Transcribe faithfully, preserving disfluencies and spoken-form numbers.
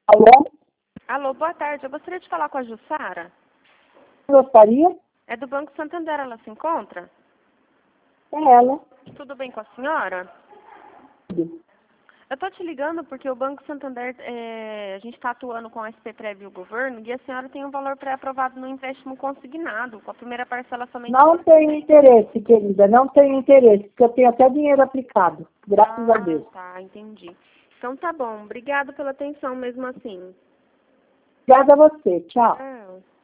Alô? Alô, boa tarde. Eu gostaria de falar com a Jussara. Gostaria? É do Banco Santander, ela se encontra? É ela. Tudo bem com a senhora? Eu tô te ligando porque o Banco Santander, é, a gente está atuando com a S P Prev e o governo, e a senhora tem um valor pré-aprovado no empréstimo consignado, com a primeira parcela somente... Não tenho interesse, querida. Não tenho interesse, porque eu tenho até dinheiro aplicado. Graças ah, a Deus. tá, entendi. Então tá bom. Obrigado pela atenção mesmo assim. Obrigada a você. Tchau. Tchau.